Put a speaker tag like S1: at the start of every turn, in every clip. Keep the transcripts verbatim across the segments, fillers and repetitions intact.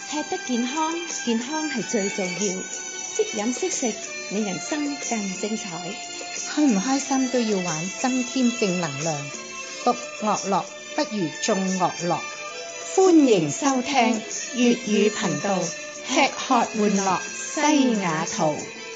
S1: 吃得健康，健康係最重要。識飲識食，你人生更精彩。
S2: 開唔開心都要玩，增添正能量。獨樂樂不如眾樂樂。歡迎收聽粵語頻道，吃喝玩樂西雅圖。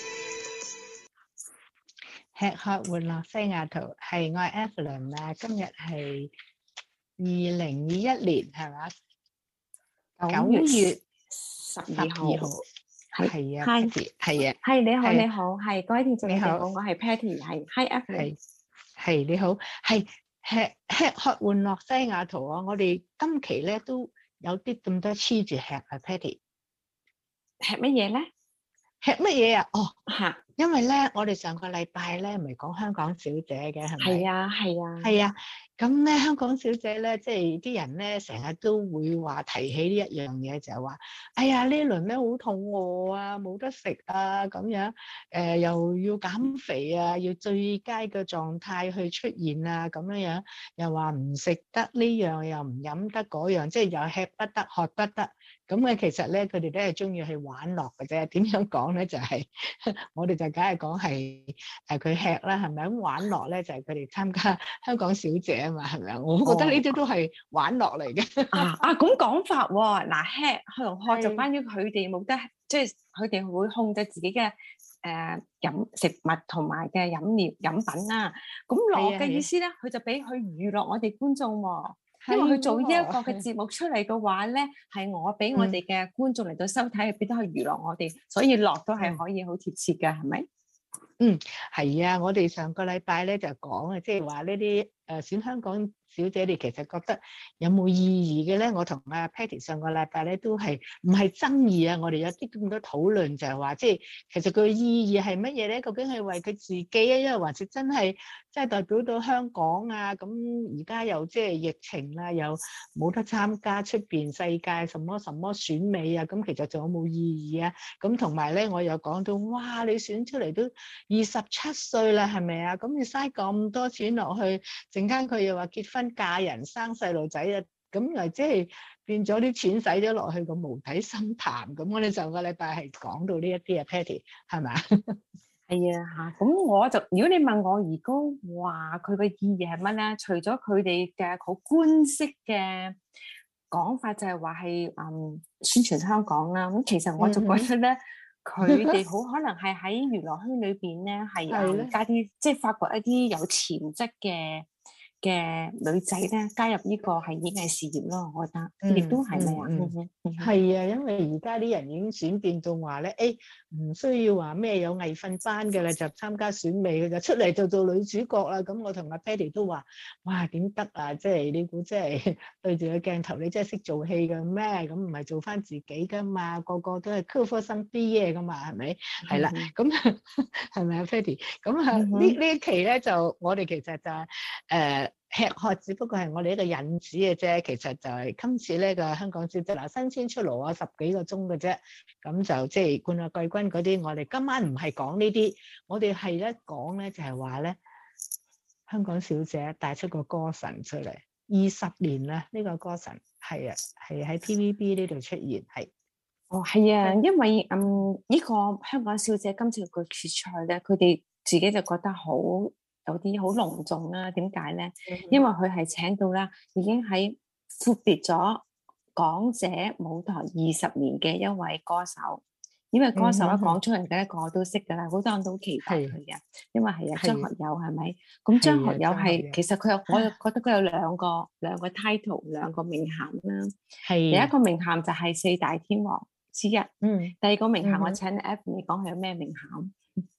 S2: 吃喝玩樂西雅圖，係我係 Evelyn 啊。今日係二零二一年係嘛？九月
S1: 十二號，
S2: 係啊
S1: Patty
S2: 係啊，
S1: 係你好，
S2: 係
S1: 你好，係各位聽眾你
S2: 好，
S1: 好，我係 Patty，係 Hi Evelyn，
S2: 係係你好，係吃吃喝玩樂西雅圖啊！我哋今期咧都有啲咁多黐住吃啊 ，Patty
S1: 吃乜嘢咧？
S2: 吃乜嘢啊？哦
S1: 嚇，
S2: 因為咧我哋上個禮拜咧唔係講香港小姐嘅係咪？
S1: 係啊係啊
S2: 係啊，咁咧香港小姐咧，即係啲人咧成日都會話提起呢一樣嘢，就係話，哎呀呢輪咧好肚餓啊，冇得食啊咁樣，誒、呃、又要減肥啊，要最佳嘅狀態去出現啊咁樣樣，又話唔食得呢樣，又唔飲得嗰樣，即係又吃不得喝不得。咁嘅其實咧，佢哋都係中意去玩樂嘅啫。點樣講咧？就係、是、我哋就梗係講係誒佢吃啦，係咪咁玩樂咧？就係佢哋參加香港小姐啊嘛，係咪啊？我覺得呢啲都係玩樂嚟嘅。
S1: 啊啊咁講法喎，嗱吃同喝就關於佢哋冇得，即係佢哋會控制自己嘅誒飲食物同埋嘅飲料飲品啦。咁樂嘅意思咧，佢就俾佢娛樂我哋觀眾喎。因為佢做呢一個嘅節目出嚟嘅話咧，係我俾我哋嘅觀眾嚟到收睇，變得去娛樂我哋，所以樂都係可以好貼切嘅，係咪？
S2: 嗯，係啊，我哋上個禮拜咧就講啊，即係話呢啲誒選香港小姐，你其實覺得有冇意義嘅咧？我同阿 Patty 上個禮拜咧都係唔係爭議啊？我哋有啲咁多討論就係話，即係其實佢嘅意義係乜嘢咧？究竟係為佢自己啊，因為還是真係即係代表到香港啊？咁而家又即係疫情啦，又冇得參加出邊世界什麼什麼選美啊？咁其實仲有冇意義啊？咁同埋咧，我又講到哇，你選出嚟都二十七歲啦，係咪啊？咁你嘥咁多錢落去，陣間佢又話結婚嫁人生細路仔啊，咁又即係變咗啲錢使咗落去個無底深潭。咁我哋上個禮拜係講到呢一啲啊 ，Patty 係咪啊？
S1: 係啊嚇，咁我就如果你問我而家話佢嘅意義係乜咧？除咗佢哋嘅好官式嘅講法，就係話係嗯宣傳香港啦。咁其實我就覺得咧。佢哋好可能係喺娛樂圈裏邊咧，係啊加啲即係發掘一啲有潛質嘅嘅女仔咧，加入呢個係演藝事業咯。我覺得亦都係咪啊？
S2: 係啊，因為而家啲人已經轉變到話咧，誒唔需要話咩有藝訓班嘅啦，就參加選美嘅就出嚟就做女主角啦。咁我同阿 Patty 都話：哇，點得啊？即係你估即係對住個鏡頭，你真係識做戲嘅咩？咁唔係做翻自己噶嘛？個個都係科科生 B 嘢噶嘛？係咪？係啦，咁係咪啊 Patty？咁啊呢呢一期咧就我哋其實就係誒。呃吃喝只不過係我哋一個引子嘅啫，其實就係今次呢個香港小姐嗱新鮮出爐啊，十幾個鐘嘅啫，咁就即係冠亞季軍嗰啲，我哋今晚唔係講呢啲，我哋係咧講咧就係話咧香港小姐帶出個歌神出嚟，二十年啦呢個歌神係啊係喺 T V B 呢度出現係。
S1: 哦係啊，因為嗯呢個香港小姐今次個決賽咧，佢哋自己就覺得好。有啲好隆重啦，點解咧？因為佢係請到啦，已經喺闊別咗港姐舞台二十年嘅一位歌手。因為歌手一講出嚟嘅咧，個個都識噶啦，好多人都期待佢嘅。因為係啊，張學友係咪？咁張學友係其實佢有，我又覺得佢有兩個兩個 title，兩個名銜啦。第一個名銜就係四大天王之一。嗯。第二個名銜，我請 Evelyn 講佢有咩名銜？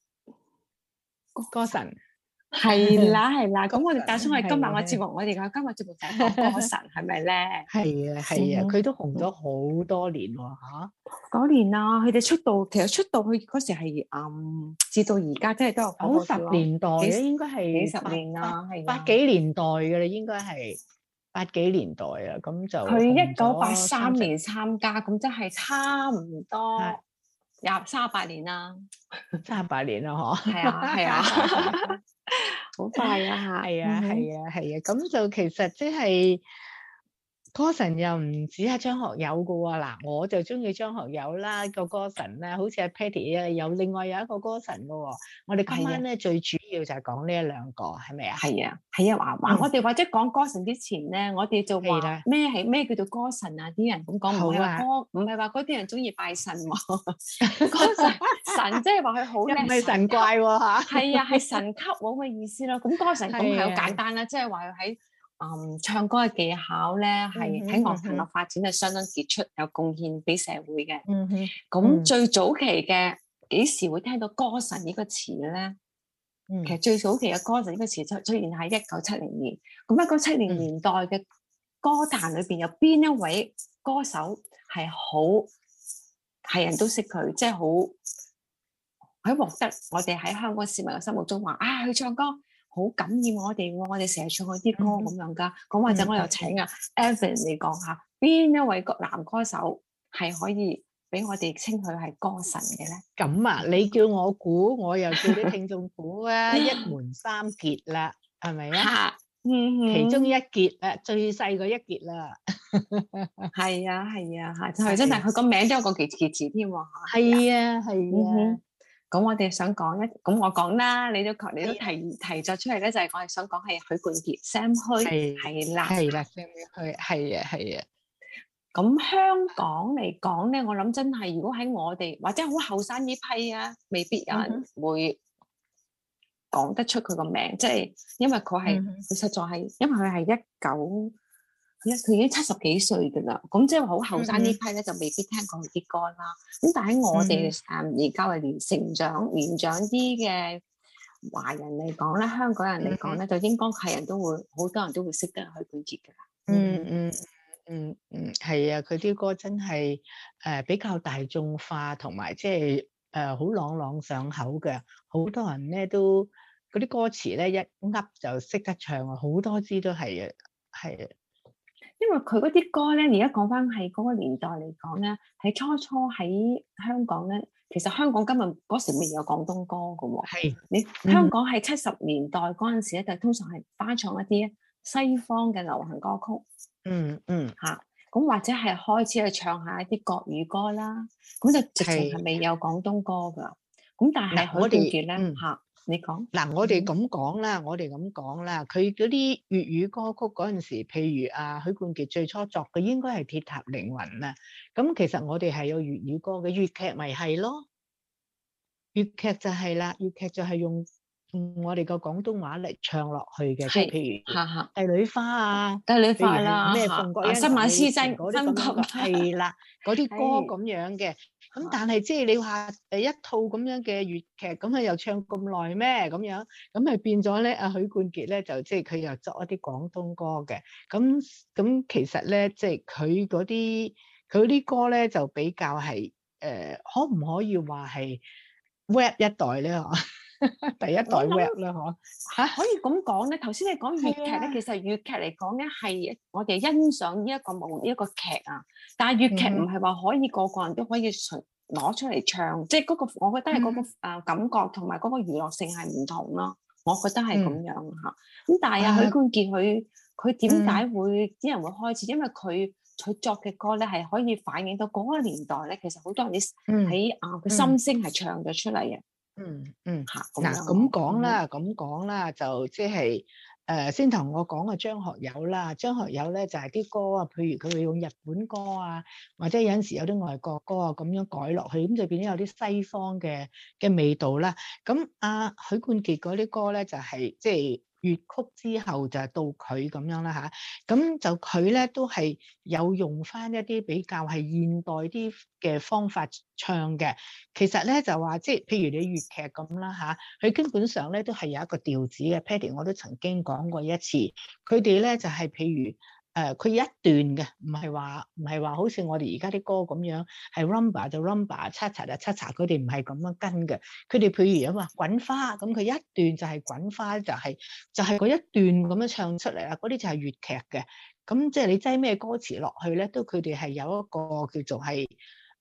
S2: 歌神。
S1: 係啦係啦，咁我哋打算係今日嘅節目，我哋嘅今日節目就係講歌神，係咪咧？
S2: 係啊係啊，佢都紅咗好多年喎嚇。
S1: 嗰年啊，佢哋出道，其實出道佢嗰時係嗯，至到而家真係都有
S2: 九十年代嘅，應該係
S1: 幾十年啦，係
S2: 八幾年代嘅啦，應該係八幾年代啊，咁就
S1: 佢一九八三年參加，咁即係差唔多廿三十八年啦，
S2: 三十八年啦，嗬。
S1: 係啊係啊。好快啊！
S2: 係啊係啊係啊，咁就其實即係歌神又唔止係張學友噶喎，嗱我就中意張學友啦，個歌神咧，好似阿 Patty 啊，有另外有一個歌神噶喎。我哋今晚咧最主要就係講呢一兩個，係咪啊？
S1: 係啊，係啊，話話我哋或者講歌神之前咧，我哋就話咩係咩叫做歌神啊？啲人咁講，唔係話歌，唔係話嗰啲人中意拜神喎。歌神神即係話佢好叻，
S2: 唔係神怪喎嚇。
S1: 係啊，係神級喎嘅意思咯。咁歌神咁係好簡單啦，即係話佢喺。嗯，唱歌嘅技巧咧，係喺樂壇嘅發展係相當傑出，有貢獻俾社會嘅。
S2: 嗯哼，
S1: 咁最早期嘅幾時會聽到歌神呢個詞咧？
S2: 嗯，
S1: 其實最早期嘅歌神呢個詞出出現喺一九七零年。咁一九七零年代嘅歌壇裏邊有邊一位歌手係好係人都識佢，即係好喺獲得我哋喺香港市民嘅心目中話啊，佢唱歌好感染我哋喎，我哋成日唱佢啲歌咁樣噶。咁、嗯、或者我又請啊 Evan 嚟講下，邊一位男歌手係可以俾我哋稱佢係歌神嘅咧？
S2: 咁啊，你叫我估，我又叫啲聽眾估啊，一門三傑啦，係咪啊？嗯，其中一傑啊，最細個一傑啦。
S1: 係啊，係啊，係就係真係佢個名都有個傑傑字添喎。
S2: 係啊，係啊。
S1: 咁我哋想講一，咁我講啦，你都你都提提咗出嚟咧，就係我哋想講係許冠傑 Sam Hui 係啦，
S2: 係啦 Sam Hui 係啊係啊。
S1: 咁香港嚟講咧，我諗真係如果喺我哋或者好後生呢批啊，未必有人會講得出佢個名，即係因為佢係佢實在係，因為佢係一九。佢已經七十幾歲㗎啦，咁即係話好後生呢批咧，就未必聽過佢啲歌啦。咁但係我哋誒而家係年成長年長啲嘅華人嚟講咧，香港人嚟講咧，就應該係人都會好多人都會識得許冠傑㗎啦。
S2: 嗯嗯嗯嗯，係啊，佢啲歌真係誒比較大眾化，同埋即係誒好朗朗上口嘅，好多人咧都嗰啲歌詞咧一噏就識得唱啊，好多支都係啊，係啊。
S1: 因為佢嗰啲歌咧，而家講翻係嗰個年代嚟講咧，喺初初喺香港咧，其實香港今日嗰時未有廣東歌㗎喎。
S2: 係
S1: 你、嗯、香港喺七十年代嗰陣時咧，就通常係翻唱一啲西方嘅流行歌曲。
S2: 嗯嗯
S1: 嚇，咁、啊、或者係開始去唱下一啲國語歌啦。咁就直情係未有廣東歌㗎。咁但係許冠傑咧嚇。你講
S2: 嗱，我哋咁講啦，我哋咁講啦，佢嗰啲粵語歌曲嗰陣時，譬如啊許冠傑最初作嘅應該係《鐵塔凌雲》啊，咁其實我哋係有粵語歌嘅，粵劇咪係咯，粵劇就係啦，粵劇就係用我哋個廣東話嚟唱落去嘅，即係譬如《帝女花》啊，
S1: 《帝女花》啦，
S2: 咩鳳閣恩
S1: 新馬師曾
S2: 嗰啲咁樣，係啦，嗰啲歌咁樣嘅。咁但係即係你話誒一套咁樣嘅粵劇，咁佢又唱咁耐咩咁樣？咁咪變咗咧？阿許冠傑咧就即係佢又作一啲廣東歌嘅。咁咁其實咧，即係佢嗰啲佢啲歌咧就比較係誒、呃，可唔可以話係 rap 一代咧？嗬，第一代 rap 啦，嗬
S1: 嚇，可以咁講咧。頭先你講粵劇咧，其實粵劇嚟講咧係我哋欣賞呢一個舞呢一個劇啊。但係粵劇唔係話可以個個人都可以隨攞出嚟唱，嗯、即係嗰個，我覺得係嗰個誒感覺同埋嗰個娛樂性係唔同咯。我覺得係咁樣嚇。咁、嗯、但係啊，許冠傑佢佢點解會啲、嗯、人會開始？因為佢佢作嘅歌咧係可以反映到嗰個年代咧，其實好多人啲喺啊個心聲係唱咗出嚟嘅。
S2: 嗯嗯
S1: 嚇，
S2: 嗱咁講啦，咁講啦，就即係誒先同我講嘅張學友啦。張學友咧就係、是、啲歌啊，譬如佢會用日本歌啊，或者有陣時有啲外國歌啊咁樣改落去，咁就變咗有啲西方嘅嘅味道啦。咁阿、啊、許冠傑嗰啲歌咧就係即係粵曲之後就係到佢咁樣啦嚇。咁就佢咧都係有用翻一啲比較係現代啲嘅方法唱嘅。其實咧就話即係譬如你粵劇咁啦嚇，佢基本上咧都係有一個調子嘅。Patty 我都曾經講過一次，佢哋咧就係、是、譬如誒佢、呃、一段嘅，唔係話唔係話好似我哋而家啲歌咁樣係 rumba 就 rumba，cha-cha 就 cha-cha，佢哋唔係咁樣跟嘅。佢哋譬如啊嘛滾花，咁佢一段就係滾花，就係、是、就係、是、嗰一段咁樣唱出嚟啦。嗰啲就係粵劇嘅。咁即係你擠咩歌詞落去咧，都佢哋係有一個叫做係。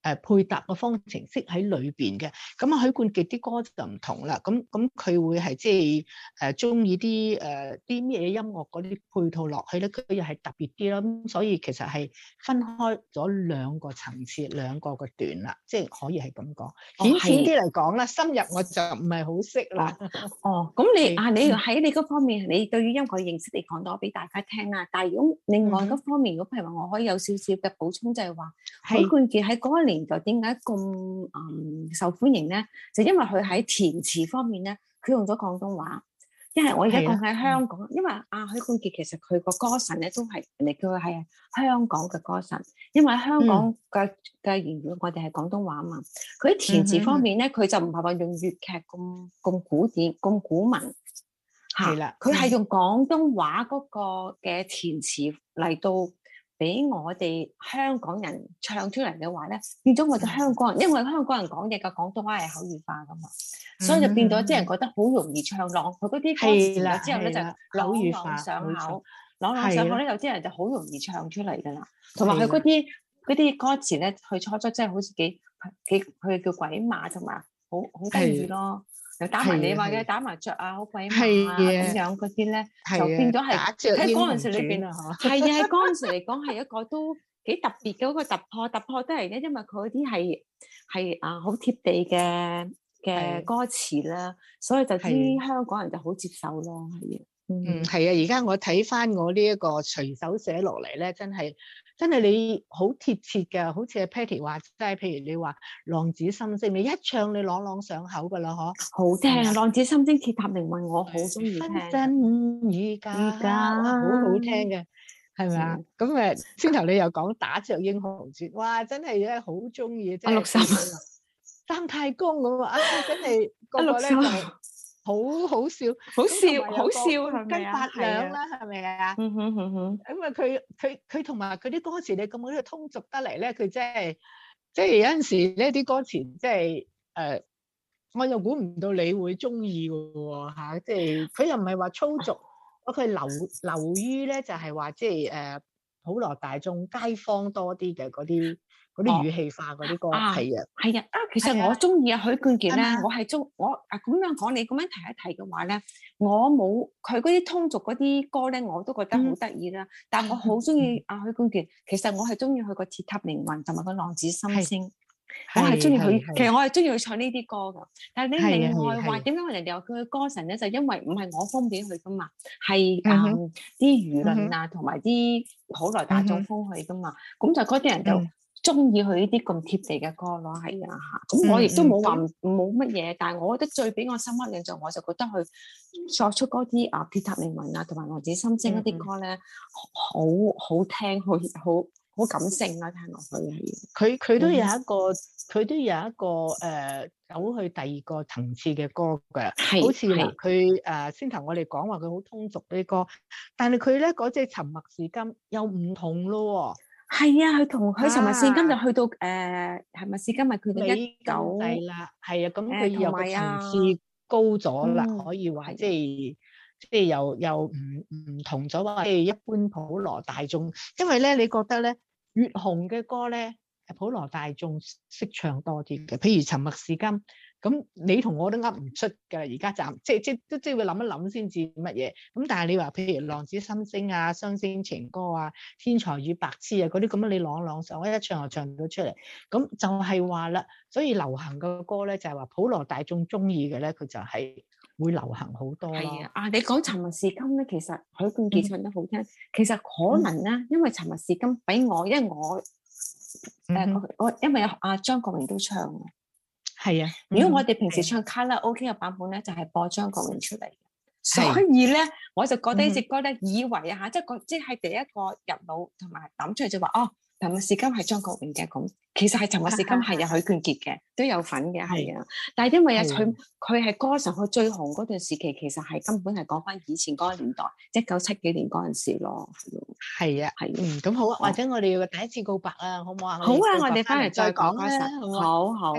S2: 誒配搭嘅方程式喺裏邊嘅。咁啊許冠傑啲歌就唔同啦，咁咁佢會係即係誒中意啲誒啲咩音樂嗰啲配套落去咧，佢又係特別啲啦。咁所以其實係分開咗兩個層次、兩個嘅段啦，即係可以係咁講。顯淺啲嚟講啦，深入我就唔係好識啦。
S1: 哦，咁你啊，你喺你嗰方面，你對於音樂嘅認識，你講多俾大家聽啦。但係如果另外嗰方面，如果譬如話我可以有少少嘅補充，就係話許冠傑喺嗰一年代點解咁嗯受歡迎咧？就因為佢喺填詞方面咧，佢用咗廣東話。因為我而家講喺香港，因為啊許冠傑其實佢個歌神咧都係人哋叫佢係香港嘅歌神，因為香港嘅嘅言語我哋係廣東話啊嘛。佢喺填詞方面咧，佢就唔係話用粵劇咁咁古典咁古文嚇，佢係用廣東話嗰個嘅填詞嚟到俾我哋香港人唱出嚟嘅話咧，變咗我哋香港人，因為香港人講嘢嘅廣東話係口語化噶嘛，所以就變咗啲人覺得好容易唱朗，佢嗰啲歌詞咗之後咧就朗朗上口，朗朗上口咧有啲人就好容易唱出嚟噶啦，同埋佢嗰啲嗰啲歌詞咧，佢初初真係好似幾幾佢叫鬼馬，同埋好好得意咯。又打埋你話嘅打麻雀啊，好鬼馬啊咁樣嗰啲咧，就變咗係喺嗰陣時裏邊啊，係啊喺嗰陣時嚟講係一個都幾特別嘅一個突破，突破得嚟咧，因為佢啲係係啊好貼地嘅嘅歌詞啦，所以就啲香港人就好接受咯，係啊，
S2: 嗯係啊，而家我睇翻我呢一個隨手寫落嚟咧，真係。真係你好貼切嘅，好似阿 Patty 話齋，譬如你話浪子心聲，你一唱你朗朗上口噶啦，嗬，
S1: 好聽啊！浪子心聲鐵塔凌雲，我好中意聽。
S2: 分真與假，好好聽嘅，係咪啊？咁誒，先頭你又講打著英雄傳，哇！真係咧好中意，即係
S1: 六十
S2: 三太公咁啊！真係個個咧就好好笑，
S1: 好笑，好笑係咪
S2: 啊？斤八兩啦，係咪啊？
S1: 嗯哼嗯哼，
S2: 因為佢佢佢同埋佢啲歌詞，你咁樣都通俗得嚟咧，佢真係即係有陣時咧啲歌詞，即係誒，我又估唔到你會中意嘅喎嚇，即係佢又唔係話粗俗，佢流流於咧就係話即係誒普羅大眾街坊多啲嘅嗰啲。嗰啲語氣化嗰啲歌係啊，
S1: 係啊，啊，其實我中意啊許冠傑咧，我係中我啊咁樣講，你咁樣提一提嘅話咧，我冇佢嗰啲通俗嗰啲歌咧，我都覺得好得意啦。但係我好中意啊許冠傑，其實我係中意佢個鐵塔凌雲同埋個浪子心聲，我係中意佢。其實我係中意佢唱呢啲歌噶。但係你另外話點解人哋話佢嘅歌神咧，就因為唔係我封俾佢噶嘛，係誒啲輿論啊同埋啲普羅大眾封佢噶嘛，咁就嗰啲人就。中意佢呢啲咁貼地嘅歌咯，係啊嚇，咁我亦都冇話冇乜嘢，但係我覺得最俾我深刻印象，我就覺得佢作出嗰啲啊鐵塔凌雲啊同埋浪子心聲嗰啲歌咧，好好聽，好好好感性啦，聽落去係。
S2: 佢佢都有一個，佢、嗯、都有一個誒、呃、走去第二個層次嘅歌嘅，好似嗱佢誒先頭我哋講話佢好通俗啲歌，但係佢咧嗰隻沉默是金又唔同咯喎。
S1: 係啊，佢同佢尋日試今就去到誒，係咪試今日佢哋一九
S2: 係啦，係啊，咁佢又個層次高咗啦，可以話即係即係又又唔唔同咗話，即係一般普羅大眾，因為咧，你覺得咧越紅嘅歌咧，普羅大眾識唱多啲嘅，譬如沉默是金。咁你同我都噏唔出㗎，而家暫即即都即會諗一諗先至乜嘢。咁但係你話譬如浪子心聲啊、雙星情歌啊、天才與白痴啊嗰啲咁樣，你朗朗上口一唱就唱到出嚟。咁就係話啦，所以流行嘅歌咧就係話普羅大眾中意嘅咧，佢就係會流行好多咯。
S1: 係啊，啊你講沉默是金咧，其實許冠傑唱得好聽。嗯、其實可能咧，因為沉默是金俾我，因為我誒、嗯呃、我因為阿張國榮都唱啊。係啊，如果我哋平時唱卡拉 OK 嘅版本咧，就係播張國榮出嚟嘅，所以咧我就覺得呢隻歌咧，以為啊嚇，即係個即係第一個入腦同埋諗出嚟就話哦，沉默是金係張國榮嘅咁，其實係沉默是金係有許冠傑嘅，都有份嘅係啊，但係因為啊佢佢係歌神，佢最紅嗰段時期，其實係根本係講翻以前嗰個年代，一九七幾年嗰陣時咯，
S2: 係啊，係嗯咁好啊，或者我哋要第一次告白啊，好唔好啊？
S1: 好啊，我哋翻嚟再講啦，好好。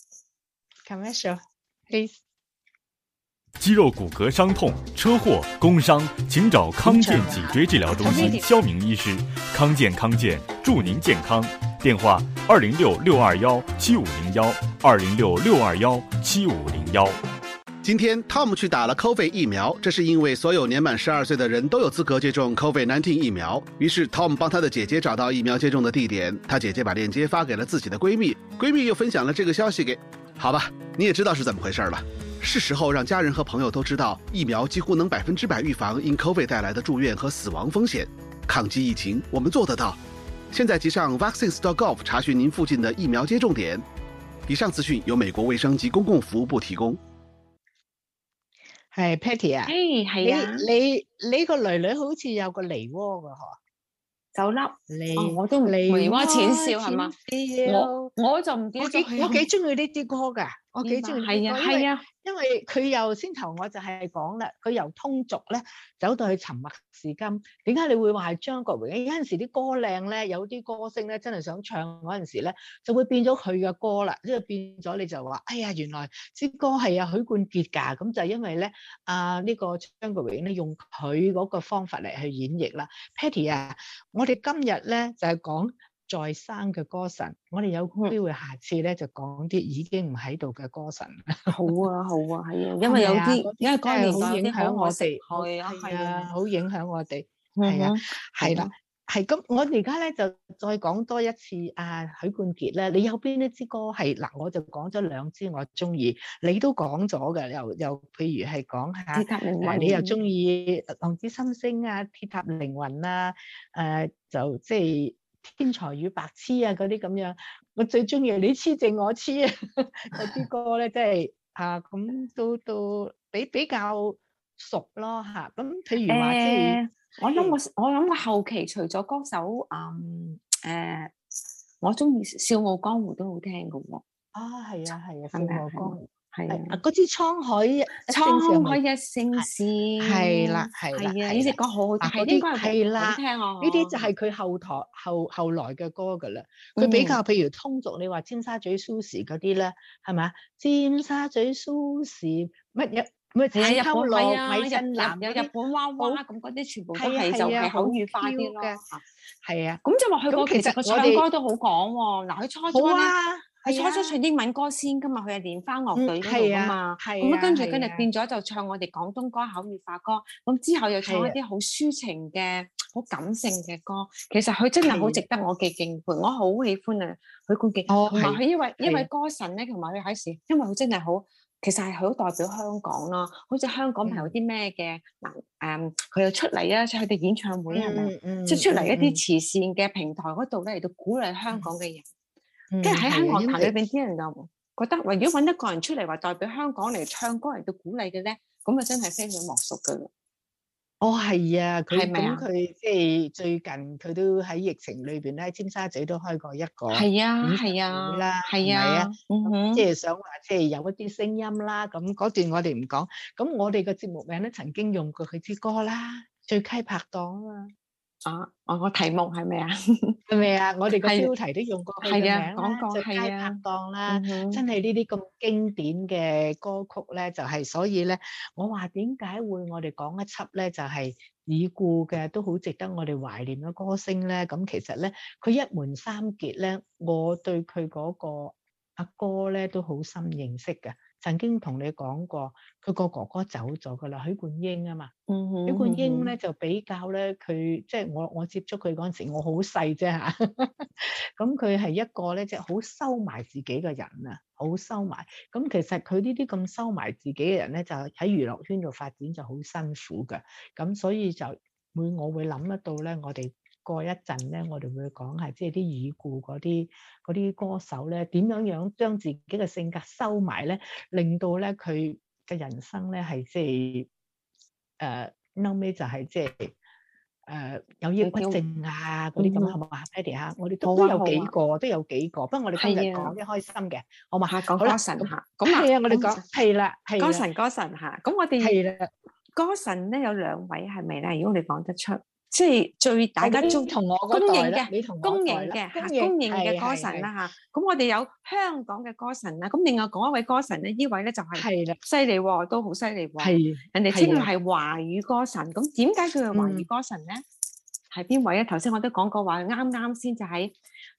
S2: Commercial, please.
S3: 肌肉骨骼傷痛、車禍、工傷，請找康健脊椎治療中心肖明醫師。康健康健，祝您健康。 電話二零六六二幺七五零幺二零六六二幺七五零幺。
S4: 今天 Tom 去打了 COVID 疫苗，这是因为所有年满十二岁的人都有资格接种 COVID 十九 疫苗。于是 Tom 帮他的姐姐找到疫苗接种的地点，他姐姐把链接发给了自己的闺蜜，闺蜜又分享了这个消息给……好吧，你也知道是怎么回事了。是时候让家人和朋友都知道，疫苗几乎能百分之百预防因 COVID 带来的住院和死亡风险。抗击疫情，我们做得到。现在即上 vaccines dot gov 查询您附近的疫苗接种点。以上资訊由美國衛生及公共服務部提供。
S2: 係 Patty 啊，
S1: 誒係啊，
S2: 你你你個女女好似有個梨窩噶嗬，
S1: 酒粒，
S2: 梨
S1: 哦我都唔
S2: 梨
S1: 梨窩淺笑係嘛？
S2: 我
S1: 我我就唔記得
S2: 我幾
S1: 咗佢有
S2: 我幾中意呢啲歌噶，我幾中意呢啲歌，
S1: 係啊係啊，
S2: 因為佢由先頭我就係講啦，佢由通俗咧走到去沉默是金。點解你會話係張國榮？有陣時啲歌靚咧，有啲歌星咧真係想唱嗰陣時咧，就會變咗佢嘅歌啦。即係變咗你就話，哎呀，原來啲歌係啊許冠傑㗎。咁就係因為咧啊呢個張國榮咧用佢嗰個方法嚟去演繹啦。Patty 啊，我哋今日咧就係講在生嘅歌神，我哋有機會下次咧就講啲已經唔喺度嘅歌神。
S1: 好啊好啊，係啊，因為有啲因為嗰年代
S2: 好影響我哋，
S1: 係啊係啊，
S2: 好影響我哋，係啊係啦，係咁。我而家咧就再講多一次啊許冠傑咧，你有邊一支歌係嗱？我就講咗兩支我中意，你都講咗嘅，又又譬如係講下
S1: 鐵塔凌雲，
S2: 你又中意浪子心聲啊、鐵塔凌雲啊，誒就即係天才與白痴啊嗰啲咁樣。我最中意你痴正我痴啊嗰啲歌咧，即係啊咁都都比比較熟咯嚇。咁譬如話即係
S1: 我諗我我諗我後期除咗歌手嗯誒，我中意笑傲江湖都好聽嘅喎。
S2: 啊係啊係啊，笑傲江湖
S1: 係啊，
S2: 嗰支滄海
S1: 滄海一聲笑，
S2: 係啦係啦，
S1: 係啊，呢隻歌好好聽，係應該係好聽啊。
S2: 呢啲就係佢後台後後來嘅歌㗎啦。佢比較譬如通俗，你話尖沙咀 Susie 嗰啲咧，係咪啊？尖沙咀 Susie 乜嘢？咪
S1: 係啊，日本係啊，
S2: 米振南
S1: 有日本娃娃咁嗰啲，全部都係就係口語化啲咯。
S2: 係啊，
S1: 咁就話佢個其實個唱歌都好講喎。嗱，佢初初咧，佢初初唱英文歌先㗎嘛，佢係蓮花樂隊嗰度㗎嘛。咁啊，跟住跟住變咗就唱我哋廣東歌口語化歌。咁之後又唱一啲好抒情嘅、好感性嘅歌。其實佢真係好值得我嘅敬佩，我好喜歡啊許冠傑。同埋佢因為因為歌神咧，同埋佢喺時，因為佢真係好。其實係好代表香港咯，好似香港係有啲咩嘅嗱誒，佢又出嚟啊，即係佢哋演唱會係咪？即係出嚟一啲慈善嘅平台嗰度咧嚟到鼓勵香港嘅人，跟住喺喺樂壇裏邊啲人就覺得，喂，如果揾一個人出嚟話代表香港嚟唱歌嚟到鼓勵嘅咧，咁啊真係非佢莫屬噶啦。
S2: 哦，係啊，佢
S1: 咁
S2: 佢即係最近佢都喺疫情裏邊咧，尖沙咀都開過一個
S1: 係啊係啊
S2: 啦，
S1: 係啊，
S2: 即係想話即係有一啲聲音啦。咁嗰段我哋唔講，咁我哋嘅節目名咧曾經用過佢支歌啦，最溪拍檔啊。
S1: 啊，我個題目係咪啊？
S2: 係咪啊？我哋個標題都用過佢嘅名啦，
S1: 講過
S2: 最佳拍檔啦，真係呢啲咁經典嘅歌曲咧，就係所以咧，我話點解會我哋講一輯咧，就係已故嘅都好值得我哋懷念嘅歌星咧。咁其實咧，佢一門三傑咧，我對佢嗰個阿哥咧都好深認識嘅。曾經同你講過，佢個哥哥走咗噶啦，許冠英啊嘛。
S1: 嗯哼，
S2: 許冠英咧就比較咧，佢即係我我接觸佢嗰陣時，我好細啫嚇。咁佢係一個咧，即係好收埋自己嘅人啊，好收埋。咁其實佢呢啲咁收埋自己嘅人咧，就喺娛樂圈度發展就好辛苦嘅。咁所以就會我會諗得到咧，我哋。過一陣咧，我哋會講係即係啲已故嗰啲嗰啲歌手咧，點樣樣將自己嘅性格收埋咧，令到咧佢嘅人生咧係即係誒後尾就係即係誒有抑鬱症啊嗰啲咁，係嘛？Patty 嚇，我哋都都有幾個，都有幾個。不過我哋今日講啲開心嘅，好嘛？
S1: 講歌神嚇，咁
S2: 係啊，我哋講係啦，係
S1: 歌神歌神嚇。咁我哋
S2: 係啦，
S1: 歌神咧有兩位係咪咧？如果你講得出。即係最大家都
S2: 同我
S1: 公認嘅，公認嘅
S2: 嚇，
S1: 公認嘅歌神啦嚇。咁我哋有香港嘅歌神啦，咁另外講一位歌神咧，呢位咧就係犀利喎，都好犀利喎。係，人哋稱佢係華語歌神。咁點解佢係華語歌神咧？係邊位啊？頭先我都講過話，啱啱先就喺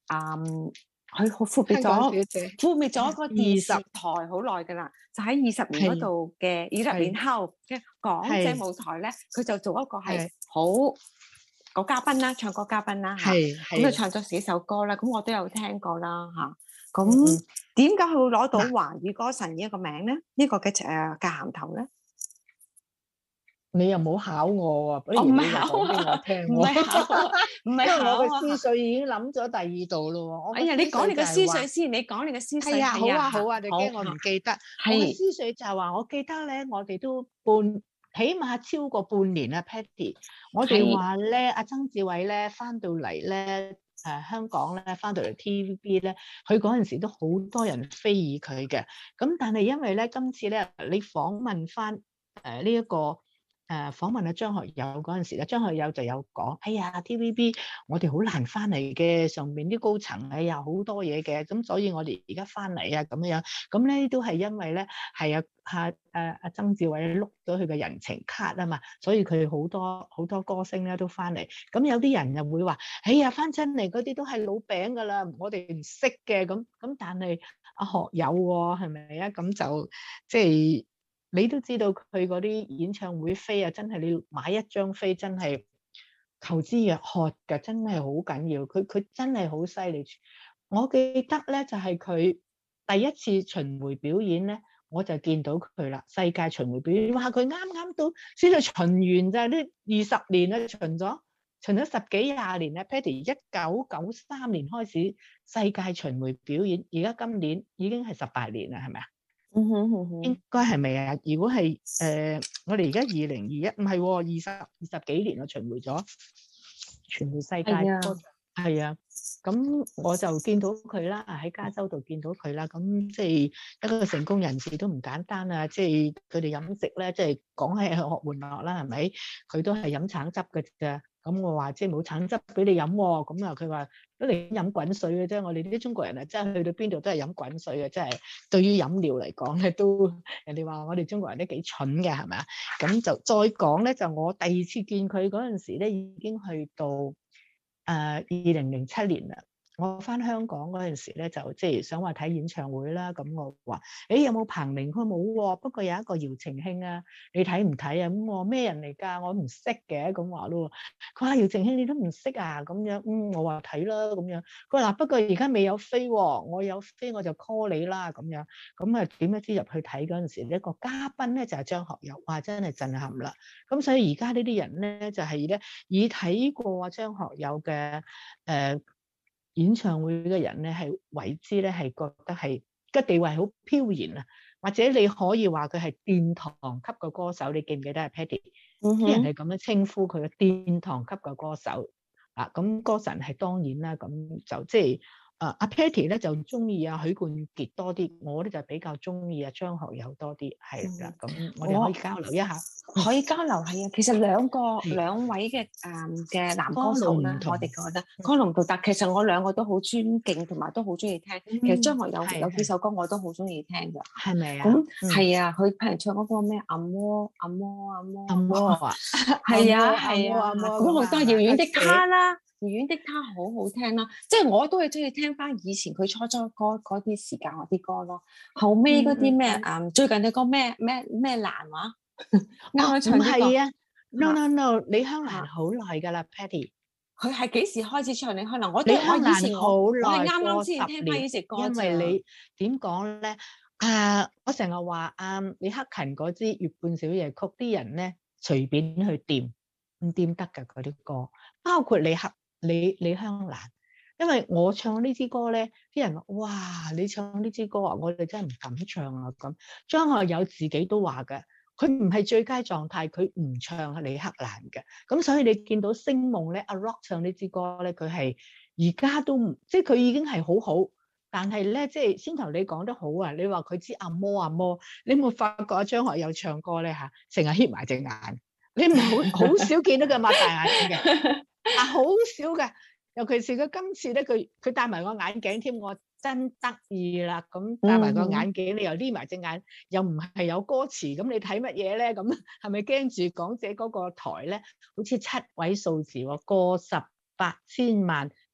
S1: 嗯，佢好闊別
S2: 香港小
S1: 咗，
S2: 姐
S1: 闊別咗個電視
S2: 二十
S1: 台好耐㗎啦。就喺二十年嗰度嘅二十年後嘅港姐舞台咧，佢就做一個係
S2: 係
S1: 好個嘉賓啦，唱歌嘉賓啦嚇。
S2: 係
S1: 咁就
S2: 係
S1: 唱咗幾首歌啦，咁我都有聽過啦嚇。
S2: 嗯
S1: 咁
S2: 嗯
S1: 點解佢會攞到
S2: 嗱
S1: 華語歌神呢一個名咧？呢個嘅誒嘅銜頭咧？
S2: 你又冇考我喎，不
S1: 我唔
S2: 如你就
S1: 係考
S2: 講俾我聽
S1: 唔
S2: 喎。
S1: 係考，唔係
S2: 因為我
S1: 考啊！
S2: 嘅思緒已經諗咗第二度咯喎。我
S1: 哎呀，你講你嘅思
S2: 嘅思緒就係話
S1: 緒先，你講你嘅思緒
S2: 係啊，好啊，好啊，
S1: 好
S2: 你驚我唔記得？我嘅
S1: 係
S2: 思緒就係話，我記得咧，我哋都半起碼超過半年啦，Patty。我哋
S1: 係
S2: 話咧，阿曾志偉咧翻到嚟咧，誒香港咧翻到嚟 T V B 咧，佢嗰陣時都好多人非議佢嘅。咁但係因為咧，今次咧你訪問翻誒呢一個。誒、呃、訪問阿張學友嗰陣時咧，張學友就有講：哎呀 T V B 我哋好難翻嚟嘅，上面啲高層哎呀好多嘢嘅，咁所以我哋而家翻嚟啊咁樣，咁咧都係因為咧係啊阿阿阿曾志偉碌咗佢嘅人情卡啊嘛，所以佢好多好多歌星咧都翻嚟。咁有啲人又會話：哎呀翻親嚟嗰啲都係老餅㗎啦，我哋唔識嘅咁咁，但係阿學友喎係咪啊？咁就即係。你都知道佢嗰啲演唱會飛啊，真係你買一張飛真係求知若渴㗎，真係好緊要。佢佢真係好犀利。我記得咧就係、是、佢第一次巡迴表演咧，我就見到佢啦。世界巡迴表演，哇！佢啱啱到先至巡完咋，呢二十年啦，巡咗巡咗十幾廿年咧。Patty 一九九三年開始世界巡迴表演，而家今年已經係十八年啦，係咪啊？
S1: 嗯哼嗯哼，
S2: 應該係咪啊？如果係誒、呃，我哋而家二零二一，唔係喎，二十二十幾年啦，巡迴咗全部世界歌，係啊。咁我就見到佢啦，喺加州度見到佢啦。咁即係一個成功人士都唔簡單啊！即係佢哋飲食咧，即係講係學玩樂啦，係咪？佢都係飲橙汁嘅啫。咁我話即係冇橙汁俾你飲喎。咁啊，佢話都嚟飲滾水嘅啫。我哋啲中國人啊，真係去到邊度都係飲滾水嘅，真係對於飲料嚟講咧，都人哋話我哋中國人都幾蠢嘅，係咪啊？咁就再講咧，就我第二次見佢嗰陣時咧，已經去到誒二零零七年啦。我翻香港嗰陣時咧，就即係想話睇演唱會啦。咁我話：誒有冇彭羚？佢冇喎，不過有一個姚晴興啊，你睇唔睇啊？咁我咩人嚟㗎？我唔識嘅咁話咯。佢話姚晴興你都唔識啊？咁樣嗯，我話睇啦咁樣。佢話不過而家未有飛喎，我有飛我就 call 你啦咁樣。咁啊點樣知入去睇嗰陣時，一個嘉賓咧就係張學友，哇真係震撼啦！咁所以而家呢啲人咧就係咧以睇過張學友嘅誒。呃演唱會嘅人咧，係為之咧，係覺得係個地位好飄然啊，或者你可以話佢係殿堂級嘅歌手。你記唔記得啊 Patty？啲人係咁樣稱呼佢嘅殿堂級嘅歌手啊。咁歌神係當然啦，咁就即係。啊，阿 Patty 咧就中意阿許冠傑多啲，我咧就比較中意阿張學友多啲，係啦。咁、嗯、我哋可以交流一下，
S1: 可以交流係啊。其實兩個兩位嘅誒嘅男歌手咧，我哋覺得歌路唔同，但其實我兩個都好尊敬，同埋都好中意聽。嗯、其實張學友有幾首歌我都好中意聽㗎，係咪啊？咁係啊，佢譬如唱嗰個咩阿摩阿摩阿摩
S2: 阿摩啊，
S1: 係啊係啊，咁好多遙遠的他啦。遙遠的他好好聽啦，即係我都係中意聽翻以前佢初初歌嗰啲時間嗰啲歌咯。後尾嗰啲咩誒，最近嘅歌咩咩咩蘭話啱啱唱呢個。唔係啊
S2: ，no no no，李香蘭好耐㗎啦 ，Patty。
S1: 佢係幾時開始唱李香蘭？我
S2: 李香蘭好耐，
S1: 我係啱啱先聽翻以前歌。
S2: 因為你點講咧？啊，我成日話啊，李克勤嗰支《月半小夜曲》，啲人咧隨便去掂唔掂得㗎嗰啲歌，包括李克。李李香蘭，因為我唱呢支歌咧，啲人話：哇，你唱呢支歌啊，我哋真係唔敢唱啊咁。張學友自己都話嘅，佢唔係最佳狀態，佢唔唱李克蘭嘅。咁所以你見到星夢咧，阿 Rock 唱呢支歌咧，佢係而家都唔，即係佢已經係好好，但係咧，即係先頭你講得好啊，你話佢知阿摩阿摩，你有冇發覺阿張學友唱歌咧嚇，成日瞌埋隻眼，你唔係好好少見到佢擘大眼嘅。啊，好少嘅，尤其是佢今次咧，佢佢戴埋個眼鏡添，我真得意啦！咁戴埋個眼鏡，你又匿埋隻眼，又唔係有歌詞，咁你睇乜嘢咧？咁係咪驚住港姐嗰個台咧？好似七位數字喎，過十八千萬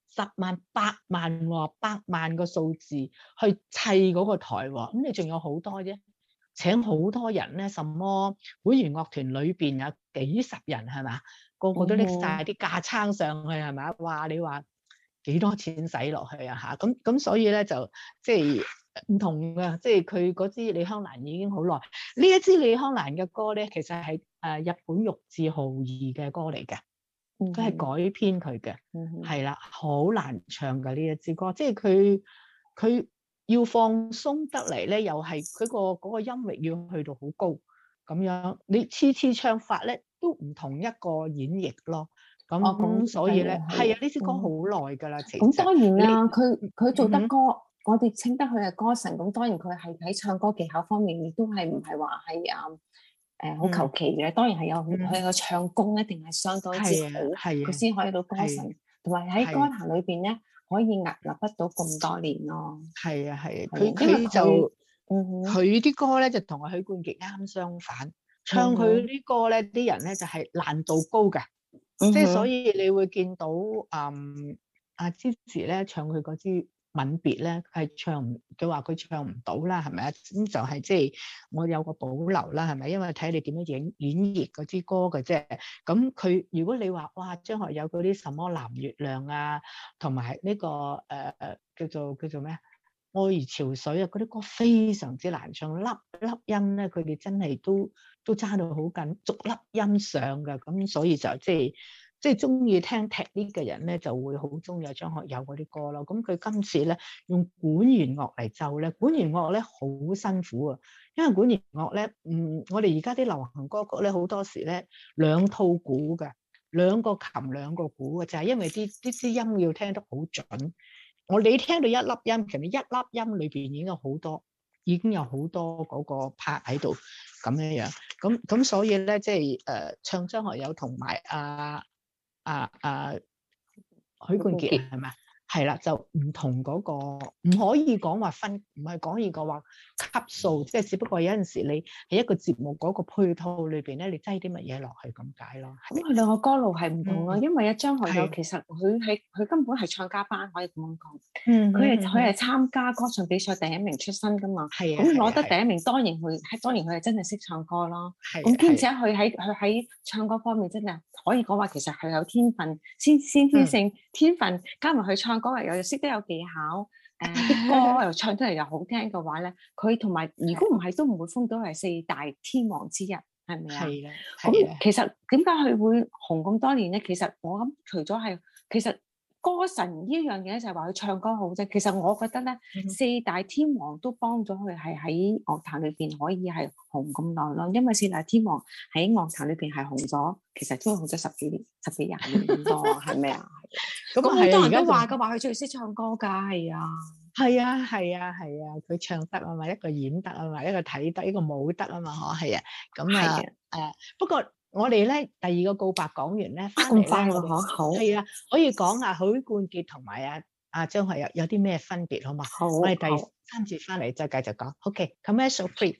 S2: 十萬、百萬喎，百萬個數字去砌嗰個台喎，咁你仲有好多啫，請好多人咧，什麼會員樂團裏邊有幾十人係嘛，個個都拎晒啲架撐上去係咪？哇！你話幾多錢使落去啊嚇？咁咁所以咧就即係唔同嘅，即係佢嗰支李香蘭已經好耐。呢一支李香蘭嘅歌咧，其實係誒日本玉置浩二嘅歌嚟嘅。佢係改編佢嘅，係啦、嗯，好難唱㗎呢一支歌，即係佢佢要放鬆得嚟咧，又係佢個嗰個音域要去到好高咁樣，你次次唱法咧都唔同一個演繹咯。咁咁、哦、所以咧係啊，呢支歌好耐㗎啦。其實
S1: 咁當然啦，佢佢做得歌，嗯、我哋稱得佢係歌神。咁當然佢係喺唱歌技巧方面亦都係唔係話係啊。誒好求其嘅，當然係有佢個唱功一定係相當之好，佢先可以到歌神，同埋喺歌壇裏邊咧可以屹立不倒咁多年咯。係啊係啊，佢佢就佢啲歌咧就同阿許冠傑啱相反，唱佢啲歌咧啲人咧就係難度高嘅，即係所以你會見到嗯阿芝士咧唱佢嗰支吻別咧係唱唔，佢話佢唱唔到啦，係咪啊？咁就係即係我有個保留啦，係咪？因為睇你點樣演演繹嗰支歌嘅啫。咁佢如果你話哇張學友嗰啲什麼藍月亮啊，同埋呢個誒誒、呃、叫做叫做咩愛如潮水啊，嗰啲歌非常之難唱，粒粒音咧佢哋真係都都揸到好緊，逐粒音上㗎。咁所以就即係。即係中意聽踢呢嘅人咧，就會好中意張學友嗰啲歌咯。咁佢今次咧用管弦樂嚟奏咧，管弦樂咧好辛苦啊，因為管弦樂咧，嗯，我哋而家啲流行歌曲咧好多時咧兩套鼓嘅，兩個琴兩個鼓嘅，就係因為啲啲啲音要聽得好準。我哋聽到一粒音，其實一粒音裏邊已經有好多，已經有好多嗰個拍喺度咁樣樣。咁咁所以咧，即係誒唱張學友同埋啊。啊啊，許冠傑係咪？係啦，就唔同嗰個，唔可以講話分，唔係講呢個話級數，即係只不過有陣時你喺一個節目嗰個配套裏邊咧，你擠啲乜嘢落去咁解咯。 咁佢兩個歌路係唔同咯，因為阿張學友其實佢係佢根本係唱家班，可以咁樣講。嗯，佢係佢係參加歌唱比賽第一名出身噶嘛。係啊。咁攞得第一名，當然佢當然佢係真係識唱歌咯。係。咁兼且佢喺佢喺唱歌方面真係可以講話，其實係有天分，先先天性天分，加埋佢唱。歌又又識得有技巧，誒啲歌又唱出嚟又好聽嘅話咧，佢同埋如果唔係都唔會封到係四大天王之一，係咪啊？係啦。咁其實點解佢會紅咁多年咧？其實我諗除咗係其實歌神呢樣嘢就係話佢唱歌好啫。其實我覺得咧，嗯、四大天王都幫咗佢係喺樂壇裏邊可以係紅咁耐咯。因為四大天王喺樂壇裏邊係紅咗，其實都紅咗十幾年、十幾廿年咁多，係咪啊？咁好多人都話嘅話，佢最識唱歌㗎，係啊，
S2: 係啊，係啊，係啊，佢唱得啊嘛，一個演得啊嘛，一個睇得，一個舞得啊嘛，嗬，係啊，咁啊，誒，不過我哋咧第二個告白講完咧，翻嚟咧，我哋好係啊，可以講下許冠傑同埋啊啊張學友有啲咩分別好嘛？好，我哋第三節翻嚟再繼續講。OK，commercial free。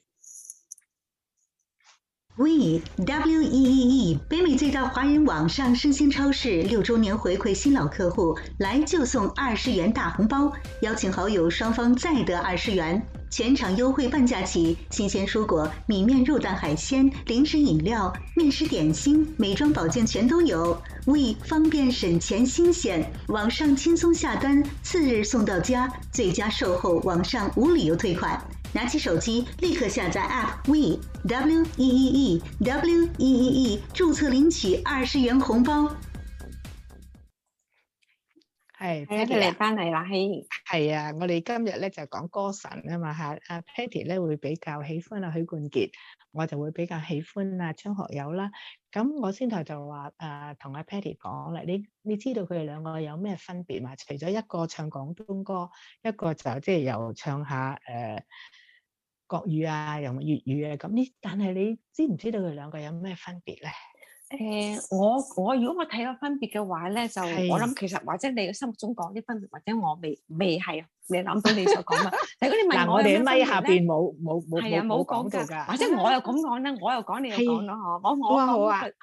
S5: We W E E E 北美最大华人网上生鲜超市六周年回馈新老客户，来就送二十元大红包，邀请好友双方再得二十元，全场优惠半价起，新鲜蔬果、米面肉蛋海鲜、零食饮料、面食点心、美妆保健全都有。We 方便省钱新鲜，网上轻松下单，次日送到家，最佳售后，网上无理由退款。拿起手机，立刻下載 App We W E E E W E E E 注冊領取二十元紅包。
S2: 係
S1: 係啊，佢嚟翻嚟啦，係
S2: 係啊，我哋今日咧就講歌神啊嘛嚇，阿 Patty 咧會比較喜歡阿許冠傑，我就會比較喜歡阿張學友啦。咁我先頭就話誒同阿 Patty 講啦，你你知道佢哋兩個有咩分別嘛？除咗一個唱廣東歌，一個就即係又唱下誒。呃國語啊，又粵語啊，咁呢？但係你知唔知道佢兩個有咩分別咧？
S1: 誒、呃，我我如果我睇到分別嘅話咧，就我諗其實或者你嘅心目中講啲分別，或者我未未係你諗到你所講啊。但係嗰啲問
S2: 嗱，我哋喺咪下邊冇冇冇
S1: 係啊冇講到㗎，或者我又咁講咧，我又講你又講咯嗬。我我講嚇，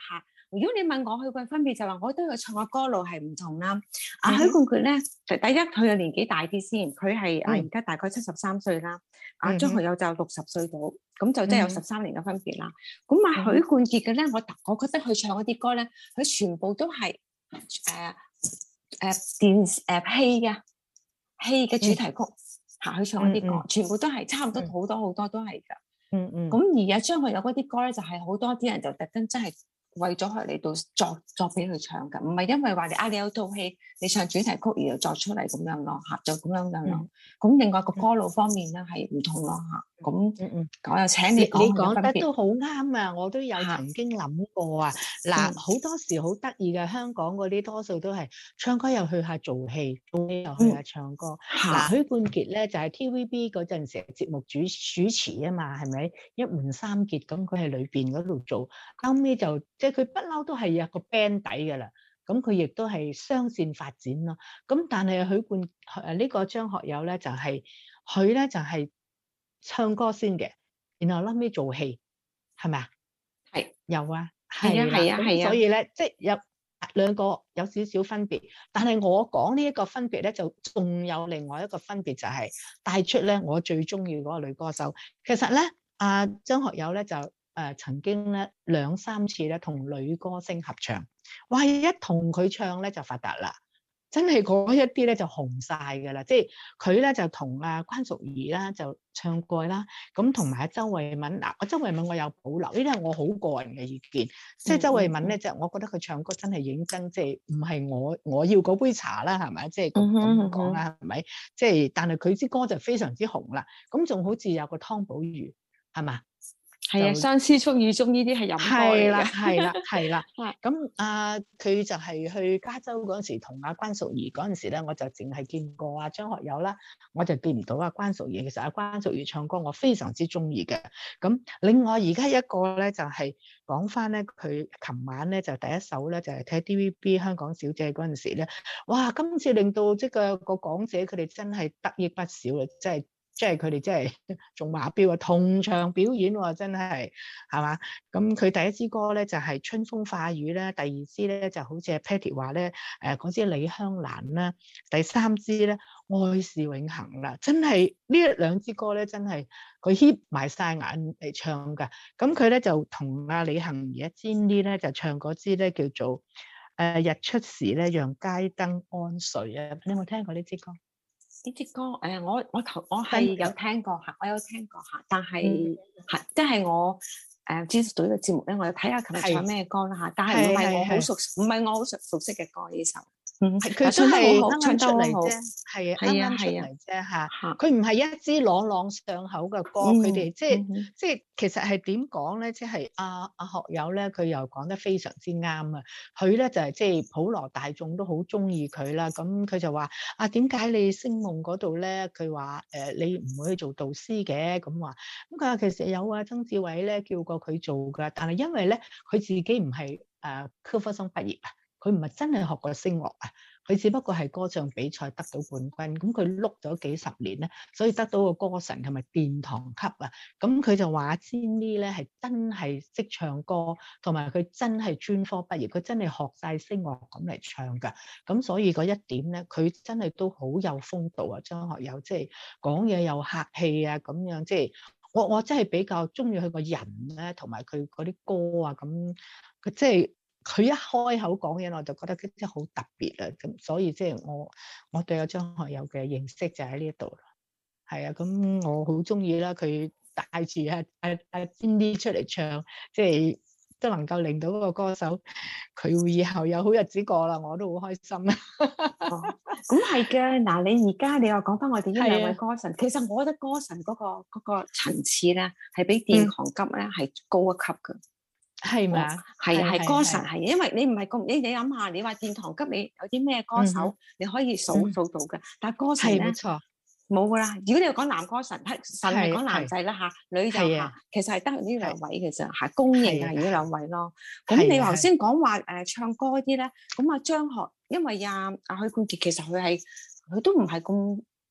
S1: 如果你問我佢個分別就話，我覺得佢唱嘅歌路係唔同啦。阿、
S2: 嗯
S1: 許冠傑咧，第一佢嘅年紀大啲先，佢係啊
S2: 嗯
S1: 而家大概七十三歲啦。阿、
S2: 嗯
S1: 張學友就六十歲到，咁就即係有
S2: 嗯
S1: 十三年嘅分別啦。咁啊、
S2: 嗯
S1: 許冠傑嘅咧，我我覺得佢唱嗰啲歌咧，佢全部都係誒誒電誒、呃、戲嘅戲嘅主題曲嚇，佢、唱嗰啲歌，
S2: 嗯嗯
S1: 全部都係差唔多
S2: 嗯
S1: 好多好多都係㗎。
S2: 嗯嗯，
S1: 咁而家張學友嗰啲歌咧，就係好多啲人就特登真係為咗佢嚟到作作俾佢唱㗎，唔係因為話你啊你有套戲你唱主題曲而又作出嚟咁樣咯嚇，就咁樣樣咯。咁另外個歌路方面咧係唔同咯嚇。咁
S2: 嗯嗯，
S1: 我又請
S2: 你你
S1: 你講佢嘅
S2: 講
S1: 分別。
S2: 得都好啱啊！我都有
S1: 嚇
S2: 曾經諗過啊。嗱，
S1: 嗯
S2: 好多時好得意嘅，香港嗰啲多數都係唱歌又去下做戲，做戲又去下唱歌。嗱、
S1: 嚇
S2: 許冠傑咧就係 T V B 嗰陣時節目主主持啊嘛，係咪一門三傑咁？佢喺裏邊嗰度做，後尾就即係佢不嬲都係有個 band 底㗎啦。咁佢亦都係雙線發展咯。咁但係許冠誒呢個張學友咧就係佢咧就係、是、唱歌先嘅。然後後尾做戲，係咪啊？
S1: 係
S2: 有啊，
S1: 係啊
S2: 啦咁
S1: 係啊係啊
S2: 所以咧，即係有兩個有少少分別。但係我講呢一個分別咧，就仲有另外一個分別，就係帶出咧我最中意嗰個女歌手。其實咧，阿張學友咧就誒、呃、曾經咧兩三次咧同女歌星合唱，哇！一同佢唱咧就發達啦。真係嗰一啲咧就紅晒㗎啦，即係佢咧就同阿關淑怡啦就唱過啦，咁同埋阿周慧敏嗱，我周慧敏我有保留，呢啲係我好個人嘅意見，即係周慧敏咧就我覺得佢唱歌真係認真，即係唔係我我要嗰杯茶啦，係咪？即係咁咁講啦，係咪？即係但係佢啲歌就非常之紅啦，咁仲好似有個湯寶如係嘛？
S1: 係啊，相思觸意中呢啲係飲歌嚟
S2: 係啦，
S1: 嘅。
S2: 係啦，係啦。
S1: 係
S2: 咁啊，佢就係去加州嗰陣時，同阿關淑怡嗰陣時咧，我就淨係見過阿張學友啦，我就見唔到阿關淑怡。其實阿關淑怡唱歌我非常之中意嘅。咁另外而家一個咧就係講翻咧，佢琴晚咧就第一首咧就係睇 D V B 香港小姐嗰陣時咧，哇！今次令到即係個港姐佢哋真係得益不少啊，即係。即係佢哋真係中馬標啊，同場表演喎，真係係嘛？咁佢第一支歌咧就係、是《春風化雨》咧，第二支咧就好似阿 Patty 話咧，誒嗰支李香蘭啦，第三支咧愛是永恆啦，真係呢一兩支歌咧真係佢瞇埋晒眼嚟唱㗎。咁佢咧就同阿李幸儀、阿 Jenny 咧就唱嗰支咧叫做誒、呃、日出時咧讓街燈安睡啊！你有冇聽過呢支歌？
S1: 呢啲歌誒、呃，我我頭我係有聽過嚇，我有聽過嚇，但係係即係我誒知道呢個節目咧，我有睇下琴日唱咩歌啦嚇，但係唔係我好熟，唔係我好熟熟悉嘅歌呢首。嗯，
S2: 佢都
S1: 唱得
S2: 係
S1: 好好，
S2: 啱啱出
S1: 唱得好好。
S2: 嚟啫，係啊，啱
S1: 係啊
S2: 啱出
S1: 係啊
S2: 嚟啫嚇。
S1: 嚇
S2: 佢唔係一支朗朗上口嘅歌，
S1: 嗯
S2: 佢哋即係
S1: 嗯哼
S2: 即係其實係點講咧？即係阿阿學友咧，佢又講得非常之啱啊！佢咧就係即係普羅大眾都好中意佢啦。咁佢就話：啊，點解你星夢嗰度咧？佢話誒，你唔會去做導師嘅咁話。咁佢話其實有啊，曾志偉咧叫過佢做㗎，但係因為咧佢自己唔係誒科科生畢業啊，佢唔係真係學過聲樂啊。佢只不過係歌唱比賽得到冠軍，咁佢碌咗幾十年咧，所以得到個歌神同埋殿堂級啊！咁佢就話阿 Jenny 咧係真係識唱歌，同埋佢真係專科畢業，佢真係學晒聲樂咁嚟唱㗎。咁所以嗰一點咧，佢真係都好有風度啊！張學友即係講嘢又客氣啊，咁樣即係我我真係比較中意佢個人咧，同埋佢嗰啲歌啊，咁佢即係。佢一開口講嘢，我就覺得佢真係好特別啊！咁所以即係我我對阿張學友嘅認識就喺呢一度啦。係啊，咁我好中意啦，佢帶住阿阿阿 Jenny 出嚟唱，即係都能夠令到嗰個歌手佢會以後有好日子過啦，我都好開心啊！
S1: 咁係嘅，嗱你而家你又講翻我哋呢兩位
S2: 係啊
S1: 歌神，其實我覺得歌神嗰、個嗰、個層次咧係比殿堂級咧係高一級嘅。
S2: 係咪啊？
S1: 係啊，
S2: 係
S1: 係歌神
S2: 係
S1: 係，因為你唔係咁，你你諗下，你話殿堂級，你有啲咩歌手
S2: 嗯
S1: 你可以數
S2: 嗯
S1: 數到嘅？但係歌神咧
S2: 係冇錯，
S1: 冇噶啦。如果你要講男歌神，係神係
S2: 係
S1: 講男仔啦嚇，女就嚇
S2: 係啊，
S1: 其實係得呢兩位嘅啫，係公認
S2: 係啊
S1: 係呢兩位咯。
S2: 係
S1: 咁你
S2: 啊
S1: 頭先講話誒唱歌嗰啲咧，咁啊張學，因為啊啊許冠傑其實佢係佢都唔係咁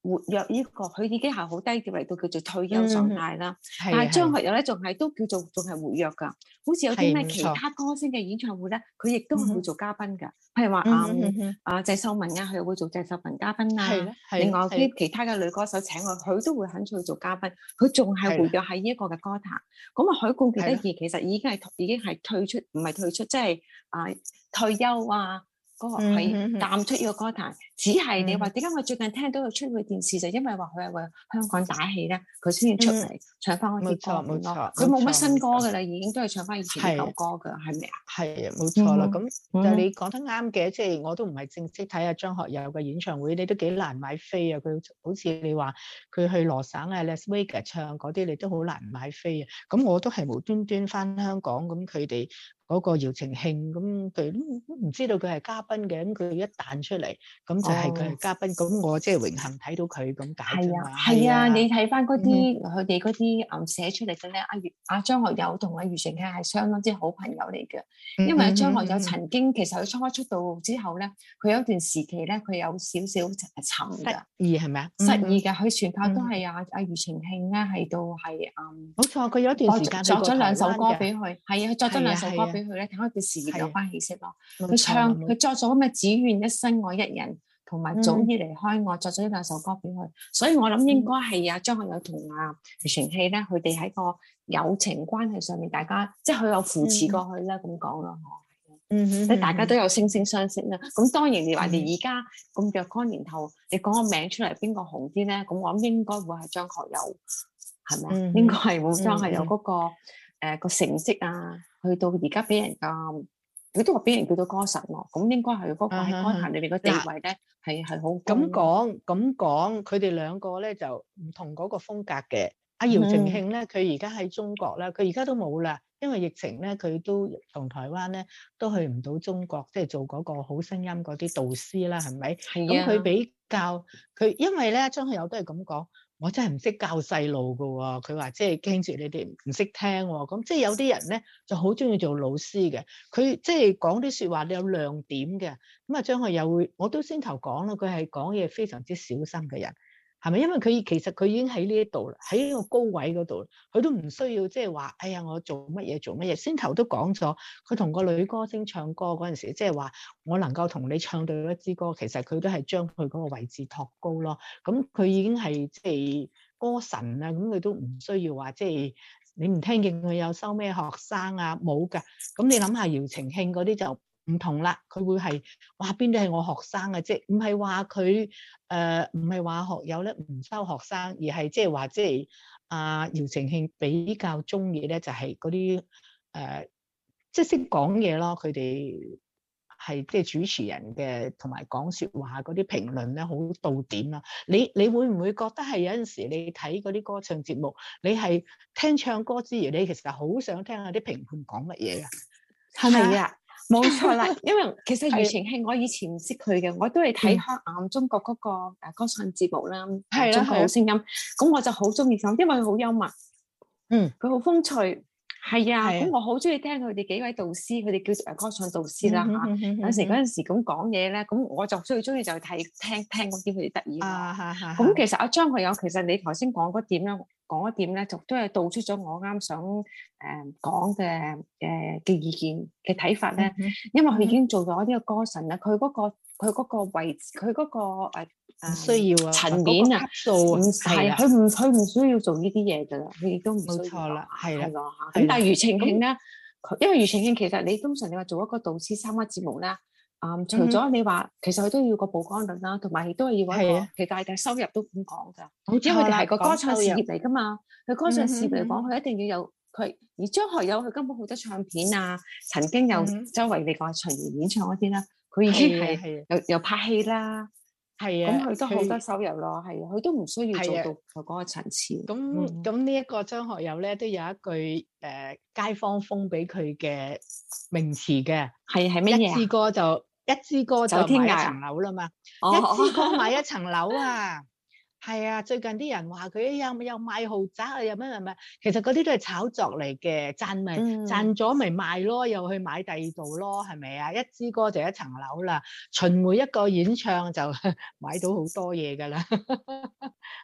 S1: 活躍呢、這個，佢已經係好低調嚟到叫做退休狀態啦。
S2: 嗯、
S1: 但係張學友咧，仲係都叫做仲係活躍㗎。好似有啲咩其他歌星嘅演唱會咧，佢亦都係會做嘉賓㗎。譬、嗯、如話啊啊鄭秀文啊，佢又會做鄭秀文嘉賓啊。另外啲其他嘅女歌手請佢，佢都會肯去做嘉賓。佢仲係活躍喺呢一個嘅歌壇。咁啊，許冠傑得意，其實已經係已經係退出，唔係退出，即係啊退休啊。嗰、那個係淡出呢個歌壇，只係你話點解我最近聽到佢出去電視，就因為話佢係為香港打氣咧，佢先至出嚟、嗯、唱翻嗰啲歌咯。佢冇乜新歌噶啦，已經都係唱翻以前啲舊歌噶，係咪啊？係啊，冇錯啦。咁、嗯、就你講得啱嘅，即、就、係、是、我都唔係正式睇下張學友嘅演唱會，你都幾難買飛啊！佢好似你話佢去羅省啊、Las Vegas 唱嗰啲，你都好難買飛啊。咁我都係無端端翻香港，咁佢哋。嗰、那個姚程慶咁佢都唔知道佢係嘉賓嘅，咁佢一彈出嚟，咁就係佢係嘉賓，咁、哦、我即係榮幸睇到佢咁解啫嘛。係啊，啊，你睇翻嗰啲佢哋嗰啲誒寫出嚟嘅咧，阿阿張學友同阿庾澄慶係相當之好朋友嚟嘅，因為張學友曾經、嗯、其實佢初出道之後咧，佢有一段時期咧，佢有少少沉嘅，失意係咪啊？失意嘅，佢全靠都係阿阿庾澄慶咧，喺度係誒，冇錯，佢有一段時間作咗兩首歌俾佢，係啊，佢作咗兩首歌俾佢咧，睇開佢事業有翻起色咯。佢唱佢作咗咩？只願一生愛一人，同埋早已離開我，作咗呢兩首歌俾佢。所以我諗應該係啊，張學友同阿庾澄慶咧，佢哋喺個友情關係上面，大家即係佢有扶持過去啦，咁講咯。嗯哼，即係大家都有惺惺相惜啦。咁當然你話你而家咁若干年後，你講個名出嚟，邊個紅啲咧？咁我諗應該會係張學友，係咪啊？應該係會張學友嗰個誒個成績啊，去到而家俾人咁，佢都話俾人叫到歌神喎。咁應該係嗰個喺歌壇裏邊嘅地位咧，係係好咁講咁講。佢哋兩個咧就唔同嗰個風格嘅。阿姚程慶咧，佢而家喺中國咧，佢而家都冇啦。因為疫情咧，佢都同台灣咧都去唔到中國，即係做嗰個好聲音嗰啲導師啦，係咪？係啊。咁佢比較佢，因為咧張學友都係咁講，我真係唔識教細路噶喎。佢話即係驚住你哋唔識聽喎。咁即係有啲人咧就好中意做老師嘅，佢即係講啲説話你有亮點嘅。咁啊張學友會，我都先頭講啦，佢係講嘢非常之小心嘅人。係咪？因為佢其實佢已經喺呢一度啦，喺呢個高位嗰度，佢都唔需要即係話，哎呀，我做乜嘢做乜嘢。先頭都講咗，佢同個女歌星唱歌嗰陣時，即係話我能夠同你唱到一支歌，其實佢都係將佢嗰個位置托高咯。咁佢已經係即係歌神啦，咁佢都唔需要話即係你唔聽見佢有收咩學生啊，冇㗎。咁你諗下姚程慶嗰啲就唔同啦，佢會係哇邊啲係我學生嘅啫，唔係話佢誒唔係話學友咧唔收學生，而係即係話即係阿姚程慶比較中意咧就係嗰啲誒即係識講嘢咯，佢哋係即係主持人嘅，同埋講説話嗰啲評論咧好到點啦。你你會唔會覺得係有陣時你睇嗰啲歌唱節目，你係聽唱歌之餘，你其實好想聽下啲評判講乜嘢啊？係咪啊？冇錯啦，因為其實庾澄慶我以前唔識佢嘅，我都係睇開啊中國嗰個誒歌唱節目啦，係中國好聲音，咁我就好中意佢，因為佢好幽默，嗯，佢好風趣，係啊，咁我好中意聽佢哋幾位導師，佢哋叫做誒歌唱導師啦嚇，有時嗰陣時咁講嘢咧，咁我就最中意就係睇聽聽嗰啲佢哋得意啦，咁其實阿張學友其實你頭先講嗰點咧。講一點咧，就都係道出咗我啱想誒講嘅誒嘅意見嘅睇法咧。Mm-hmm. 因為佢已經做咗呢個歌神啦，佢嗰、嗰個佢嗰個位置，佢嗰、嗰個誒唔需要啊層面啊，唔係佢唔佢唔需要做呢啲嘢㗎啦，佢亦都唔需要。冇錯啦，係啦。咁但係庾澄慶咧，因為庾澄慶其實你通常你話做一個導師參加節目咧。嗯，除咗你話，其實佢都要個曝光率啦，同埋亦都係要一個，其實大家收入都咁講噶。因為佢哋係個歌唱事業嚟噶嘛，佢歌唱事業嚟講，佢一定要有佢。而張學友佢根本好多唱片啊，曾經有周圍你講巡迴演唱嗰啲啦，佢已經係又又拍戲啦，係啊，咁佢都好多收入咯，係啊，佢都唔需要做到佢嗰個層次。咁咁呢一個張學友咧，都有一句誒街坊封俾佢嘅名詞嘅，係係乜嘢啊？一支歌就。一支歌就買一層樓啦嘛，哦、一支歌買一層樓啊，係啊！最近啲人話佢又又賣豪宅啊，又咩咩咩，其實嗰啲都係炒作嚟嘅，賺咪、嗯、賺咗咪賣咯，又去買第二度咯，係咪啊？一支歌就一層樓啦，巡迴一個演唱就買到好多嘢噶啦。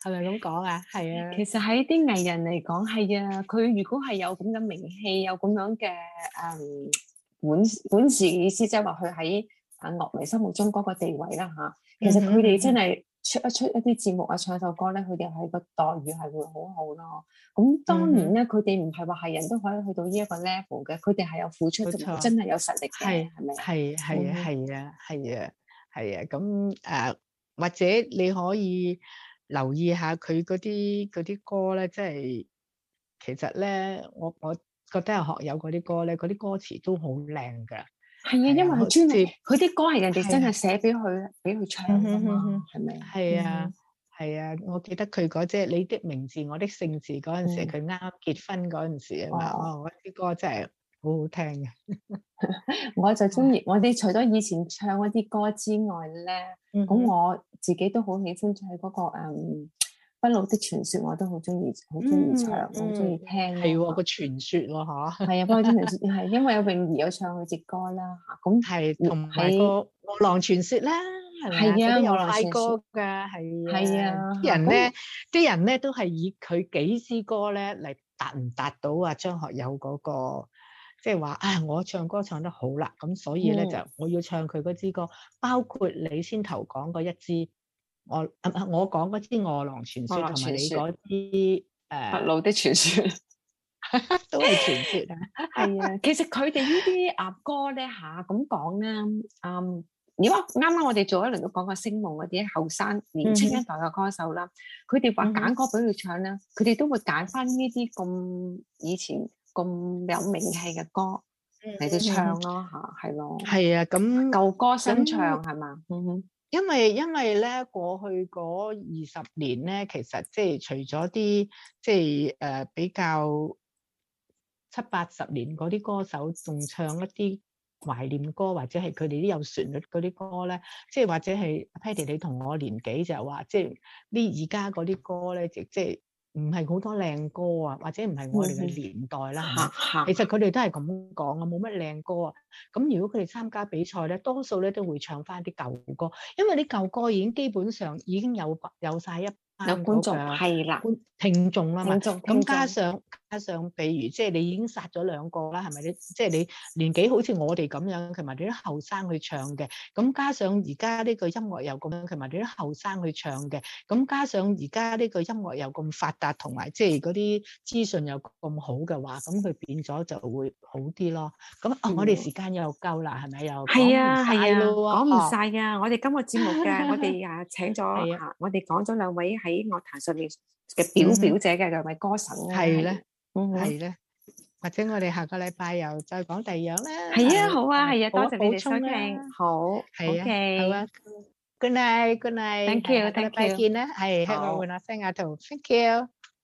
S2: 係咪咁講啊？係啊，
S1: 其實喺啲藝人嚟講係啊，佢如果係有咁嘅名氣，有咁樣嘅誒本本事嘅意思，即係話佢喺啊樂迷心目中嗰個地位啦嚇。其實佢哋真係出一出一啲節目啊，唱首歌咧，佢哋係個待遇係會好好咯。咁當然咧，佢哋唔係話係人都可以去到呢一個 level 嘅，佢哋係有付出，同埋真係有實力嘅，係咪？
S2: 係係啊係啊係啊係啊，咁誒或者你可以留意下佢嗰啲嗰啲歌咧，即係其實咧，我我覺得係學友嗰啲歌咧，嗰啲歌詞都好靚㗎。
S1: 係啊，因為佢專業，佢啲歌係人哋真係寫俾佢俾佢唱㗎嘛，係咪？
S2: 係啊係啊，我記得佢嗰隻你的名字我的姓氏嗰陣時，佢啱啱結婚嗰陣時啊嘛，哦，嗰啲歌真係好好聽嘅。
S1: 我就中意，我哋除咗以前唱嗰啲歌之外咧，咁我自己都好喜歡唱嗰個誒不老的傳說，我都好中意，好中意唱，好中意聽。
S2: 係喎，個傳說喎嚇。
S1: 係啊，不老的傳說係因為有泳兒有唱佢隻歌啦嚇，咁
S2: 係同埋個餓狼傳說啦，係咪啊？嗰啲有快歌㗎，係
S1: 係啊。
S2: 啲人咧，啲人咧都係以佢幾支歌咧嚟達唔達到啊張學友嗰個。即係話啊，我唱歌唱得好啦，咁所以咧、嗯、就我要唱佢嗰支歌，包括你先頭講嗰一支，我啊我講嗰支《餓狼傳說》同埋你嗰支誒
S1: 不老的傳說，
S2: 都係傳說啊。
S1: 係啊，其實佢哋呢啲啊歌咧嚇咁講咧，嗯，如果啱啱我哋做一輪都講過星夢嗰啲後生年青一代嘅歌手啦，佢哋話揀歌俾佢唱咧，佢哋都會揀翻呢啲咁以前咁有名氣嘅歌嚟到唱咯嚇，係咯，
S2: 係啊，咁
S1: 舊歌新唱係嘛？嗯哼，
S2: 因為因為咧過去嗰二十年咧，其實即係除咗啲即係誒比較七八十年嗰啲歌手，仲唱一啲懷念歌，或者係佢哋啲有旋律嗰啲歌咧，即係或者係 Patty 你同我年紀就係話，即係呢而家嗰啲歌咧，即即係。唔係好多靚歌啊，或者唔係我哋嘅年代啦，係嘛？其實佢哋都係咁講啊，冇乜靚歌啊。咁如果佢哋參加比賽咧，多數咧都會唱翻啲舊歌，因為啲舊歌已經基本上已經有有曬一班
S1: 有觀眾係啦，
S2: 聽眾啦嘛。咁
S1: 眾
S2: 加上加上，譬如即係你已經殺咗兩個啦，係咪？你即係你年紀好似我哋咁樣，同埋你啲後生去唱嘅。咁加上而家呢個音樂又咁樣，同埋你啲後生去唱嘅。咁加上而家呢個音樂又咁發達，同埋即係嗰啲資訊又咁好嘅話，咁佢變咗就會好啲咯。咁啊，我哋時間又夠啦，係咪又
S1: 係啊係啊，講唔晒㗎。我哋今個節目嘅，我哋啊請咗啊，我哋講咗兩位喺樂壇上面嘅表表者嘅兩位歌手咧，
S2: 係咧，係咧，或者我哋下個禮拜又再講第二樣啦。
S1: 係啊，好啊，係啊，多謝你哋收聽，好，
S2: 係啊，好啊
S1: ，Good night，Good night，
S2: Thank you，Thank you，下個禮拜見啦，係，香港換下聲啊圖 ，Thank you。